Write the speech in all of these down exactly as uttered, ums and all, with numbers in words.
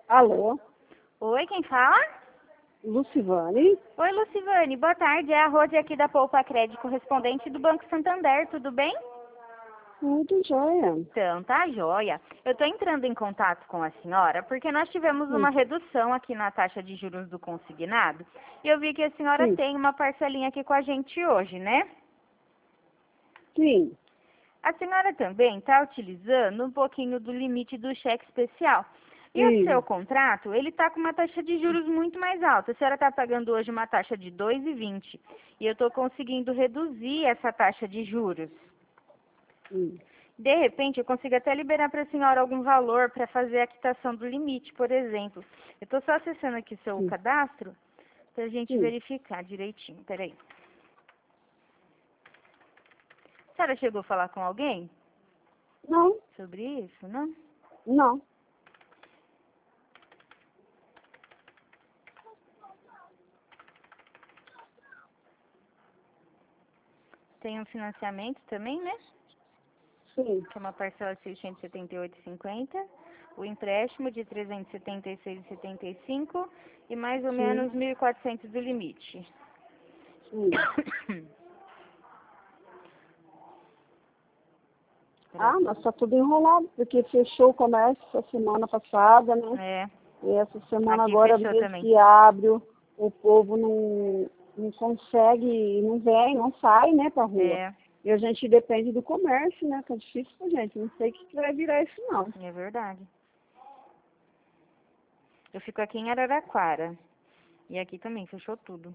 Alô, Oi, quem fala? Lucivane? Oi, Lucivane. Boa tarde. É a Rose aqui da Poupa Crédito, correspondente do Banco Santander. Tudo bem? Tudo jóia. Então, tá joia. Eu estou entrando em contato com a senhora porque nós tivemos uma Sim, redução aqui na taxa de juros do consignado e eu vi que a senhora sim, tem uma parcelinha aqui com a gente hoje, né? sim. A senhora também está utilizando um pouquinho do limite do cheque especial. E o seu Sim. contrato, ele está com uma taxa de juros muito mais alta. A senhora está pagando hoje uma taxa de dois vírgula vinte. E eu estou conseguindo reduzir essa taxa de juros. Sim. De repente, eu consigo até liberar para a senhora algum valor para fazer a quitação do limite, por exemplo. Eu estou só acessando aqui o seu Sim. cadastro para a gente Sim. verificar direitinho. Peraí. A senhora chegou a falar com alguém Não, sobre isso, não? não. Tem um financiamento também, né? Sim. Que é uma parcela de seiscentos e setenta e oito reais e cinquenta centavos. O empréstimo de trezentos e setenta e seis reais e setenta e cinco centavos e mais ou Sim. menos mil e quatrocentos do limite. Sim. Peraí. Ah, mas tá tudo enrolado, porque fechou o comércio essa semana passada, né? É, E essa semana aqui agora, fechou desde também. que abre, o o povo não, não consegue, não vem, não sai, né, pra rua. É, E a gente depende do comércio, né? Tá difícil pra gente. Não sei o que que vai virar isso, não. é verdade. Eu fico aqui em Araraquara. E aqui também fechou tudo.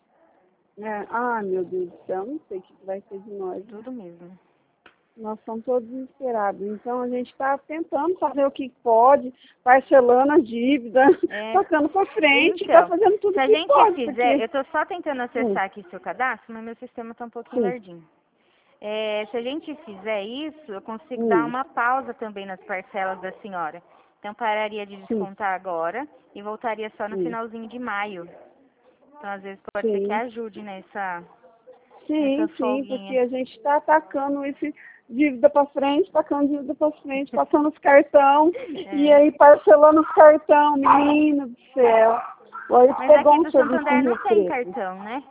É, ai, meu Deus do céu, não sei o que que vai ser de nós, né? Tudo mesmo. Nós estamos todos desesperados. Então a gente está tentando fazer o que pode, parcelando a dívida, É, tocando para frente, está então, fazendo tudo se o a que gente pode, fizer, porque. eu tô só tentando Sim, acessar aqui seu cadastro, mas meu sistema tá um pouquinho sim, lerdinho. É, se a gente fizer isso, eu consigo dar hum, uma pausa também nas parcelas da senhora. Então, pararia de sim, descontar agora e voltaria só no sim, finalzinho de maio. Então, às vezes, pode ser que sim, ajude nessa, nessa sim, sim, porque folguinha. a gente está atacando esse dívida para frente, tacando dívida para frente, passando os cartão, e É. aí parcelando os cartão, menino do céu. Olha, Mas pegou aqui um do serviço em Santander Rio não tem Preto. cartão, né?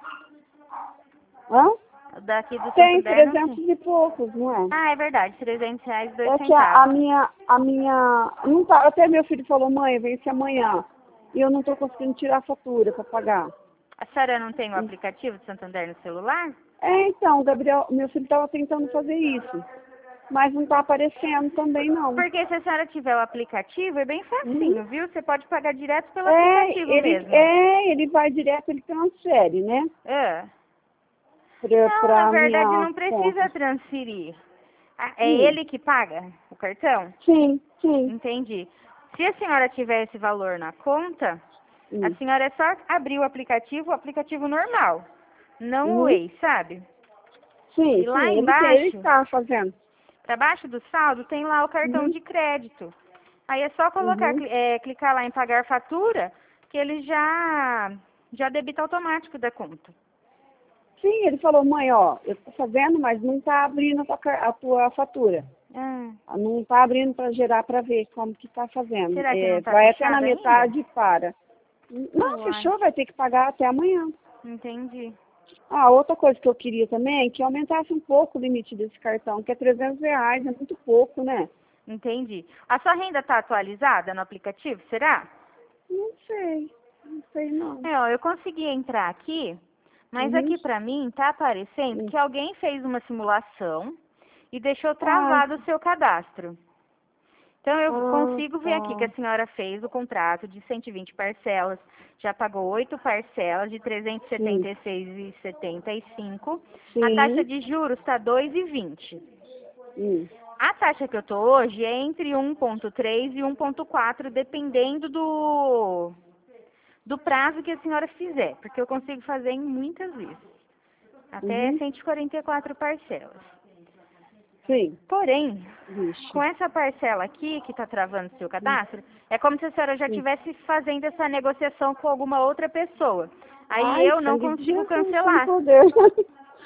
Hã? Daqui do Tem Santander não trezentos tem. e poucos, não é? Ah, é verdade, trezentos reais e dois É que a, a centavos. minha, a minha, não tá, até meu filho falou, mãe, vence amanhã, e eu não estou conseguindo tirar a fatura para pagar. A senhora não tem o aplicativo do Santander no celular? É, então, Gabriel, meu filho estava tentando fazer isso, mas não está aparecendo também, não. Porque se a senhora tiver o aplicativo, é bem Uhum. facinho, viu? Você pode pagar direto pelo É, aplicativo ele, mesmo. é, ele vai direto, ele transfere, né, É. Não, na para a verdade minha não precisa conta. transferir. Ah, é Hum. ele que paga o cartão? Sim, sim. Entendi. Se a senhora tiver esse valor na conta, a Hum. senhora é só abrir o aplicativo, o aplicativo normal, não o Uhum. Waze, sabe? Sim, E lá sim, ele tem, ele embaixo, está fazendo. para baixo do saldo, tem lá o cartão Uhum. de crédito. Aí é só colocar, Uhum. cli- é, clicar lá em pagar fatura, que ele já, já debita automático da conta. Sim, ele falou, mãe, ó, eu tô fazendo, mas não tá abrindo a tua, car- a tua fatura. Ah, Ah, não tá abrindo para gerar para ver como que tá fazendo. será que não É, está vai até na fechado ainda? metade e para. Não, Uai, fechou, vai ter que pagar até amanhã. entendi. Ah, outra coisa que eu queria também é que aumentasse um pouco o limite desse cartão, que é trezentos reais, é muito pouco, né? Entendi. A sua renda está atualizada no aplicativo, será? Não sei, não sei não. É, ó, eu consegui entrar aqui, mas Uhum. aqui pra mim tá aparecendo Uhum. que alguém fez uma simulação e deixou Ai, travado o seu cadastro. Então eu ah, consigo ver aqui que a tá. senhora fez o contrato de cento e vinte parcelas, já pagou oito parcelas de trezentos e setenta Sim, e seis reais e setenta e cinco. A taxa sim. de juros está dois vírgula vinte. Hum. A taxa que eu tô hoje é entre um vírgula três e um vírgula quatro, dependendo do do prazo que a senhora fizer, porque eu consigo fazer em muitas vezes, até Uhum. cento e quarenta e quatro parcelas. Sim, Porém, com vixe. essa parcela aqui, que está travando seu Hum. cadastro, é como se a senhora já Sim. estivesse fazendo essa negociação com alguma outra pessoa. Aí Ai, eu não sangue de consigo Jesus tem cancelar. poder.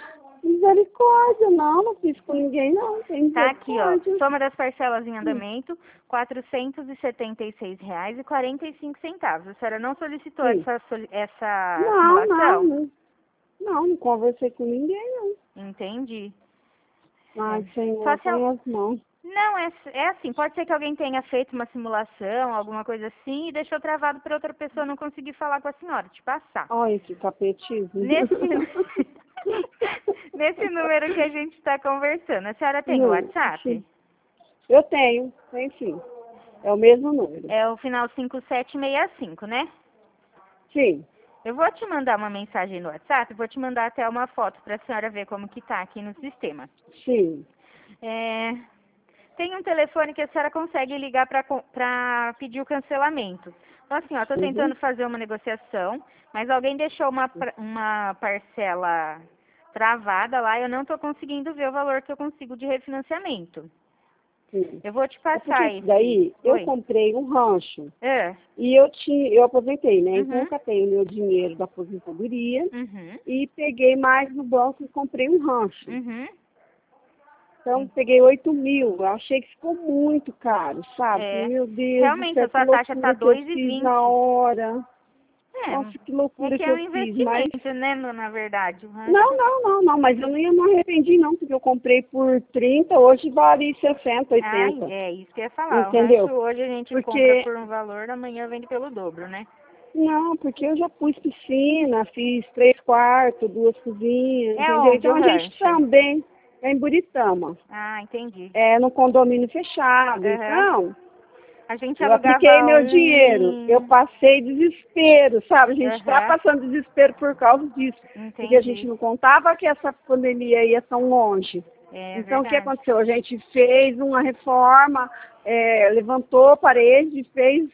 Misericórdia, não, não fiz com ninguém, não. Tem Tá aqui, ó. misericórdia. Soma das parcelas em andamento, quatrocentos e setenta e seis reais e quarenta e cinco centavos. A senhora não solicitou Sim. essa, soli- essa Não, simulação? não, não. Não, não conversei com ninguém, não. Entendi. Ai, Senhor, Só se eu- põe as mãos. Não, é, é assim, pode ser que alguém tenha feito uma simulação, alguma coisa assim, e deixou travado para outra pessoa não conseguir falar com a senhora, te passar. Olha esse capetismo. Nesse, nesse número que a gente está conversando, a senhora tem o Não, WhatsApp? sim. Eu tenho, tem sim. É o mesmo número. É o final cinco sete seis cinco, né? Sim. Eu vou te mandar uma mensagem no WhatsApp, vou te mandar até uma foto para a senhora ver como que tá aqui no sistema. Sim. É, tem um telefone que a senhora consegue ligar para pedir o cancelamento. Então, assim, ó, tô Uhum. tentando fazer uma negociação, mas alguém deixou uma, pra- uma parcela travada lá, eu não tô conseguindo ver o valor que eu consigo de refinanciamento. Sim. Eu vou te É passar porque esse. daí eu Oi. comprei um rancho É. e eu tinha, eu aposentei, né? Então Uhum. eu catei o meu dinheiro da aposentadoria Uhum. e peguei mais no banco e comprei um rancho. Uhum. Então peguei oito mil. Eu achei que ficou muito caro, sabe? É. Meu Deus Realmente, do céu, a sua que taxa tá loucura que eu dois e fiz vinte. na hora. É. Nossa, que É loucura que que é um eu fiz, mas... investimento, né, no- na verdade. O rancho- Não, não, não, não, mas eu não ia me arrependi não, porque eu comprei por trinta, hoje vale sessenta, Ai, oitenta. é isso que eu ia falar. Entendeu? O rancho hoje a gente Porque, compra por um valor, amanhã vende pelo dobro, né? não, porque eu já pus piscina, fiz três quartos, duas cozinhas, É entendeu? onde Então o a gente rancho? também é em Buritama, Ah, entendi. é no condomínio fechado. Aham. Então, A gente eu alugava apliquei meu um dinheiro, eu em... passei desespero, sabe? A gente está Aham. passando desespero por causa disso, porque a gente Entendi. não contava que essa pandemia ia tão longe. É Então, o que verdade. aconteceu? A gente fez uma reforma, é, levantou parede, fez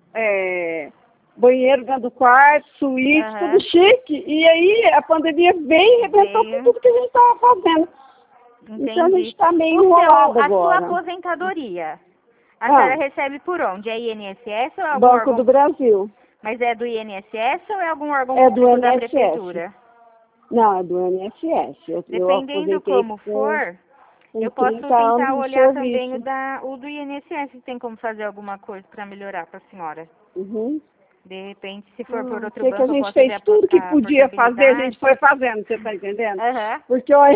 é, banheiro dentro do quarto, suíte, Aham. tudo chique. E aí a pandemia veio e arrebentou com Veio. tudo que a gente estava fazendo. Então a gente Entendi. está meio O seu, enrolado a sua agora. aposentadoria, a Ah. senhora recebe por onde? É I N S S ou é algum Banco órgão... do Brasil. Mas é do I N S S ou é algum órgão É do público da I N S S. prefeitura? Não, é do I N S S. Eu, eu Dependendo aposentei como com, for, com eu posso trinta anos tentar de olhar também o, serviço. da, o do I N S S, se tem como fazer alguma coisa para melhorar para a senhora. Uhum. De repente, se for por Ah, outro sei que a banco, eu gente posso ver fez a, po- tudo que a podia fazer, a gente portabilidade. foi fazendo, você tá entendendo? Aham. Porque, olha,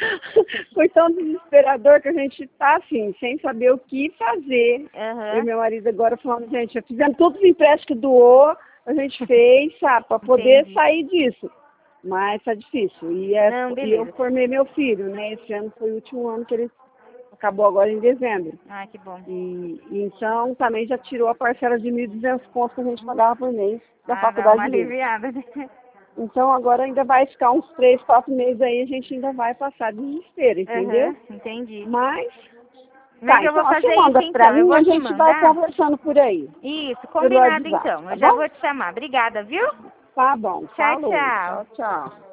foi tão desesperador que a gente tá assim, sem saber o que fazer. Eu e Aham. meu marido agora falando, gente, já fizemos todos os empréstimos que doou, a gente fez, sabe, para poder Entendi. sair disso. Mas tá difícil. E, é, Não, e eu beleza. formei meu filho, né? Esse ano foi o último ano que ele acabou agora em dezembro. Ah, que bom. E, e então também já tirou a parcela de mil e duzentos contos que a gente pagava por mês da Ah, dá faculdade uma dele. aliviada, né? Então agora ainda vai ficar uns três, quatro meses aí, a gente ainda vai passar desespero, entendeu? Aham, entendi. Mas, Mas tá, eu vou então fazer você manda isso pra então. Eu mim e vou a te gente vai mandar. conversando por aí, Isso, pelo combinado WhatsApp, então. tá Eu já bom? vou te chamar. Obrigada, viu? Tá bom, Tchau, falou, tchau. tchau, tchau.